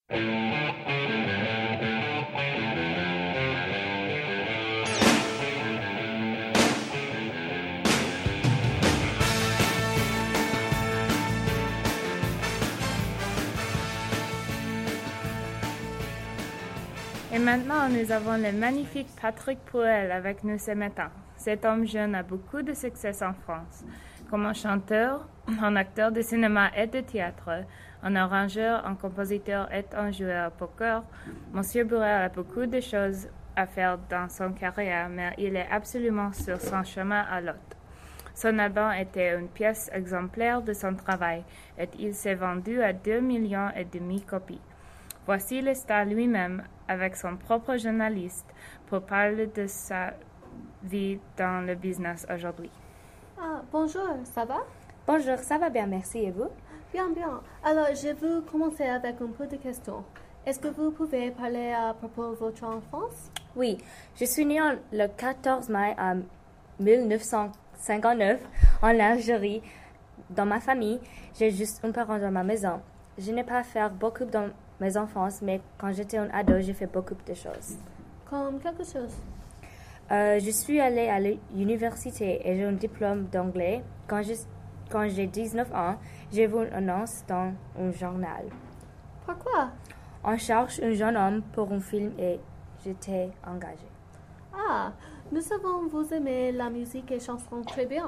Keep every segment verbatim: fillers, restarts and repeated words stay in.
Et maintenant, nous avons le magnifique Patrick Pouel avec nous ce matin. Cet homme jeune a beaucoup de succès en France. Comme un chanteur, un acteur de cinéma et de théâtre, un arrangeur, un compositeur et un joueur au poker, Monsieur Burrell a beaucoup de choses à faire dans son carrière, mais il est absolument sur son chemin à l'autre. Son album était une pièce exemplaire de son travail et il s'est vendu à deux millions et demi copies. Voici le star lui-même avec son propre journaliste pour parler de sa vie dans le business aujourd'hui. Ah, bonjour, ça va? Bonjour, ça va bien, merci. Et vous? Bien, bien. Alors, je veux commencer avec un peu de questions. Est-ce que vous pouvez parler à propos de votre enfance? Oui, je suis née le quatorze mai mille neuf cent cinquante-neuf en Algérie. Dans ma famille, j'ai juste un parent dans ma maison. Je n'ai pas fait beaucoup dans mes enfances, mais quand j'étais un ado, j'ai fait beaucoup de choses. Comme quelque chose? Euh, je suis allée à l'université et j'ai un diplôme d'anglais. Quand, je, quand j'ai dix-neuf ans, j'ai vu une annonce dans un journal. Pourquoi? On cherche un jeune homme pour un film et j'étais engagée. Ah, nous savons vous aimez la musique et chansons très bien.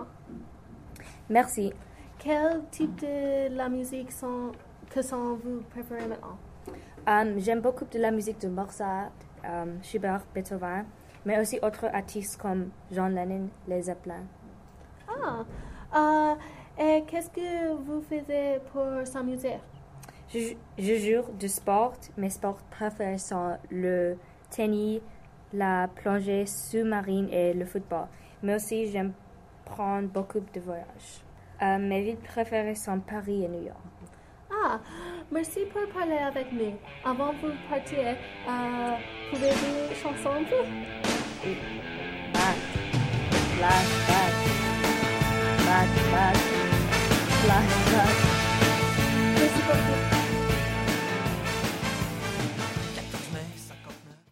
Merci. Quel type de la musique sont, que sont vous préférez maintenant? Um, j'aime beaucoup de la musique de Mozart, um, Schubert, Beethoven, mais aussi autres artistes comme John Lennon, Les Zeppelin. Ah, euh, et qu'est-ce que vous faites pour s'amuser? Je, je joue du sport. Mes sports préférés sont le tennis, la plongée sous-marine et le football. Mais aussi, j'aime prendre beaucoup de voyages. Euh, mes villes préférées sont Paris et New York. Ah, merci pour parler avec nous. Avant de partir, euh, pouvez-vous chanter un peu? Oui. Back, flash, back, back, back, flash, back.